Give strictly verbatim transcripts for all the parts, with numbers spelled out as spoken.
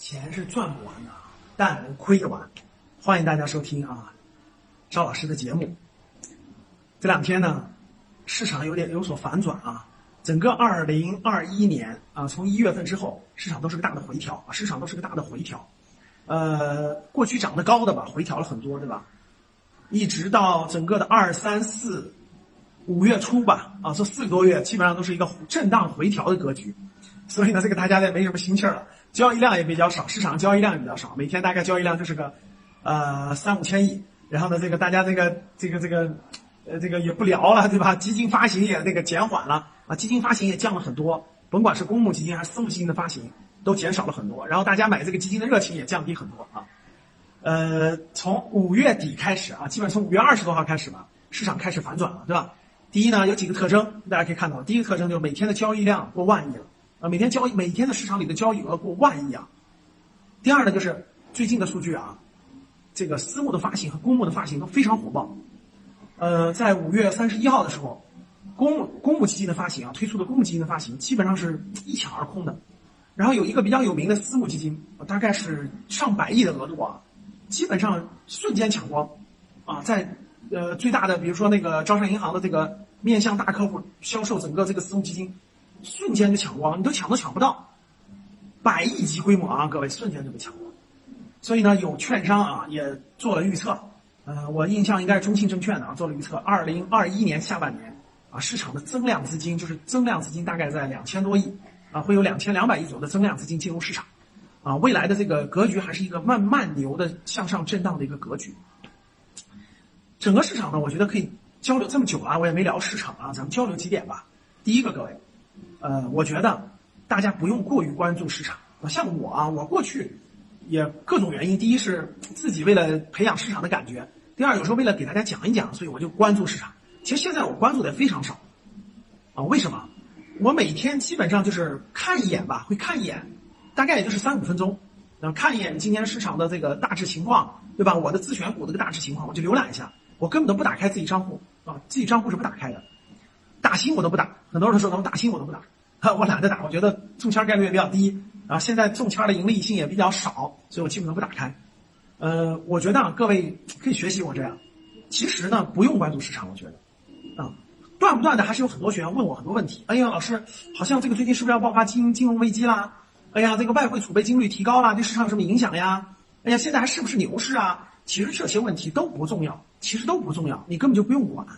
钱是赚不完的，但能亏得完。欢迎大家收听啊，赵老师的节目。这两天呢，市场有点有所反转啊。整个二零二一年啊，从一月份之后，市场都是个大的回调啊，市场都是个大的回调。呃，过去涨得高的吧，回调了很多，对吧？一直到整个的二三四五月初吧，啊，这四个多月基本上都是一个震荡回调的格局。所以呢，这个大家也没什么心气儿了，交易量也比较少，市场交易量也比较少，每天大概交易量就是个呃三五千亿。然后呢，这个大家这个这个这个呃这个也不聊了，对吧？基金发行也这个减缓了啊，基金发行也降了很多，甭管是公募基金还是私募基金的发行都减少了很多，然后大家买这个基金的热情也降低很多啊。呃，从五月底开始啊，基本从五月二十多号开始吧，市场开始反转了，对吧？第一呢，有几个特征，大家可以看到，第一个特征就是每天的交易量过万亿了。啊，每天交易，每天的市场里的交易额过万亿啊。第二呢，就是最近的数据啊，这个私募的发行和公募的发行都非常火爆。呃，在五月三十一号的时候，公公募基金的发行啊，推出的公募基金的发行基本上是一抢而空的。然后有一个比较有名的私募基金，大概是上百亿的额度啊，基本上瞬间抢光啊，在呃最大的，比如说那个招商银行的这个面向大客户销售整个这个私募基金。瞬间就抢光，你都抢都抢不到，百亿级规模啊，各位瞬间就被抢光。所以呢，有券商啊也做了预测，呃，我印象应该是中信证券的啊做了预测，二零二一年下半年啊市场的增量资金就是增量资金大概在两千多亿啊，会有两千两百亿左右的增量资金进入市场啊，未来的这个格局还是一个慢慢牛的向上震荡的一个格局。整个市场呢，我觉得可以交流这么久了，我也没聊市场啊，咱们交流几点吧。第一个，各位。呃，我觉得大家不用过于关注市场。像我啊，我过去也各种原因，第一是自己为了培养市场的感觉，第二有时候为了给大家讲一讲，所以我就关注市场。其实现在我关注的非常少啊，为什么？我每天基本上就是看一眼吧，会看一眼，大概也就是三五分钟，然后看一眼今天市场的这个大致情况，对吧？我的自选股这个大致情况，我就浏览一下，我根本都不打开自己账户啊，自己账户是不打开的。打新我都不打，很多人说我打新我都不打，我懒得打，我觉得中签概率也比较低啊。现在中签的盈利性也比较少，所以我基本都不打开。呃，我觉得啊，各位可以学习我这样。其实呢，不用关注市场，我觉得啊，断不断的还是有很多学员问我很多问题。哎呀，老师，好像这个最近是不是要爆发金金融危机啦？哎呀，这个外汇储备金率提高了，对市场有什么影响呀？哎呀，现在还是不是牛市啊？其实这些问题都不重要，其实都不重要，你根本就不用管。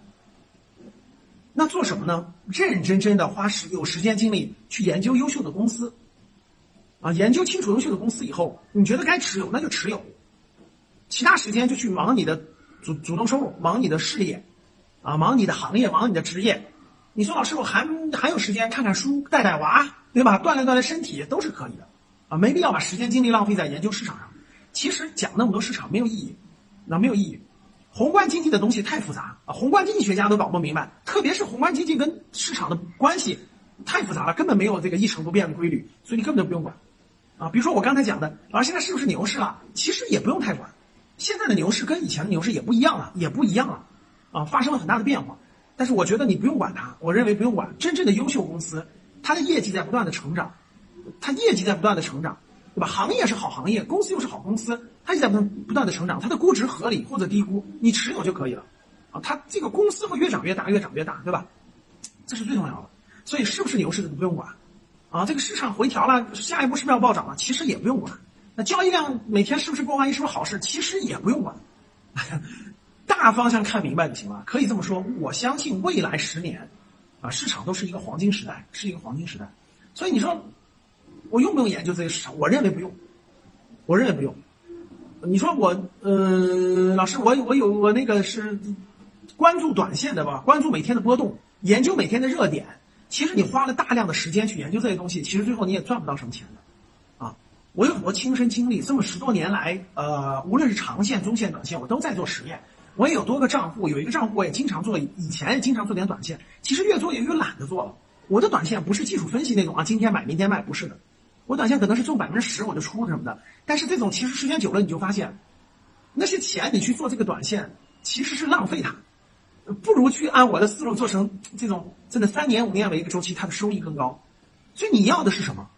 那做什么呢？认认真真的花时有时间精力去研究优秀的公司，啊，研究清楚优秀的公司以后，你觉得该持有那就持有，其他时间就去忙你的主主动收入，忙你的事业，啊，忙你的行业，忙你的职业。你说老师，我还还有时间看看书，带带娃，对吧？锻炼锻炼身体都是可以的，啊，没必要把时间精力浪费在研究市场上。其实讲那么多市场没有意义，那没有意义。宏观经济的东西太复杂啊，宏观经济学家都搞不明白，特别是宏观经济跟市场的关系太复杂了，根本没有这个一成不变的规律，所以你根本就不用管啊。比如说我刚才讲的，老师现在是不是牛市了？其实也不用太管，现在的牛市跟以前的牛市也不一样了，也不一样了啊，发生了很大的变化。但是我觉得你不用管它，我认为不用管。真正的优秀公司，它的业绩在不断的成长，它业绩在不断的成长。对吧？行业是好行业，公司又是好公司，它也在不不断的成长，它的估值合理或者低估，你持有就可以了，啊，它这个公司会越长越大，越长越大，对吧？这是最重要的。所以是不是牛市的不用管，啊，这个市场回调了，下一步是不是要暴涨了？其实也不用管。那交易量每天是不是过万亿，是不是好事？其实也不用管。大方向看明白就行了。可以这么说，我相信未来十年，啊，市场都是一个黄金时代，是一个黄金时代。所以你说。我用不用研究这个市场？我认为不用，我认为不用。你说我呃，老师，我我有我那个是关注短线的吧，关注每天的波动，研究每天的热点。其实你花了大量的时间去研究这些东西，其实最后你也赚不到什么钱的啊。我有很多亲身经历，这么十多年来，呃，无论是长线、中线、短线，我都在做实验。我也有多个账户，有一个账户我也经常做，以前也经常做点短线，其实越做也越懒得做了。我的短线不是技术分析那种啊，今天买明天卖，不是的。我短线可能是中百分之十我就出什么的，但是这种其实时间久了你就发现，那些钱你去做这个短线其实是浪费它，不如去按我的思路做成这种真的三年五年为一个周期，它的收益更高。所以你要的是什么？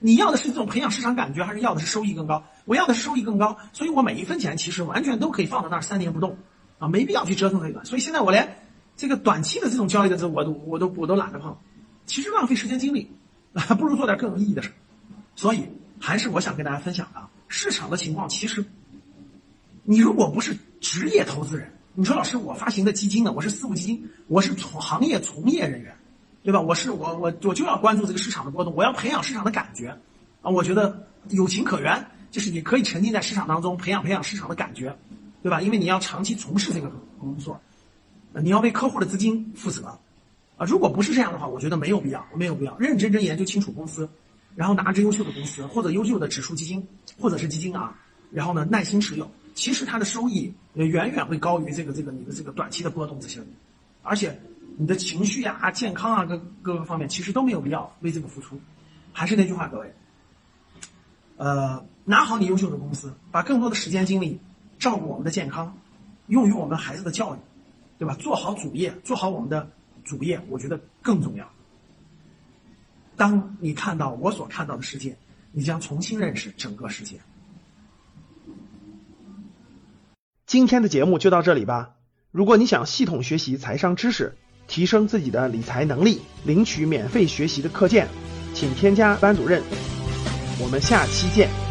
你要的是这种培养市场感觉，还是要的是收益更高？我要的是收益更高，所以我每一分钱其实完全都可以放到那儿三年不动啊，没必要去折腾这个。所以现在我连这个短期的这种交易的这我都我都我都懒得碰，其实浪费时间精力啊，不如做点更有意义的事。所以还是我想跟大家分享的，市场的情况其实，你如果不是职业投资人，你说老师我发行的基金呢，我是私募基金，我是从行业从业人员，对吧？我是我我我就要关注这个市场的波动，我要培养市场的感觉啊，我觉得有情可原，就是你可以沉浸在市场当中，培养培养市场的感觉，对吧？因为你要长期从事这个工作，你要为客户的资金负责啊。如果不是这样的话，我觉得没有必要，没有必要认认真真研究清楚公司，然后拿着优秀的公司或者优秀的指数基金或者是基金啊，然后呢耐心持有，其实它的收益远远会高于这个这个你的这个短期的波动这些，而且你的情绪啊、健康啊各各个方面其实都没有必要为这个付出。还是那句话，各位，呃，拿好你优秀的公司，把更多的时间精力照顾我们的健康，用于我们孩子的教育，对吧？做好主业，做好我们的主业，我觉得更重要。当你看到我所看到的世界，你将重新认识整个世界。 今天的节目就到这里吧。如果你想系统学习财商知识，提升自己的理财能力，领取免费学习的课件，请添加班主任。我们下期见。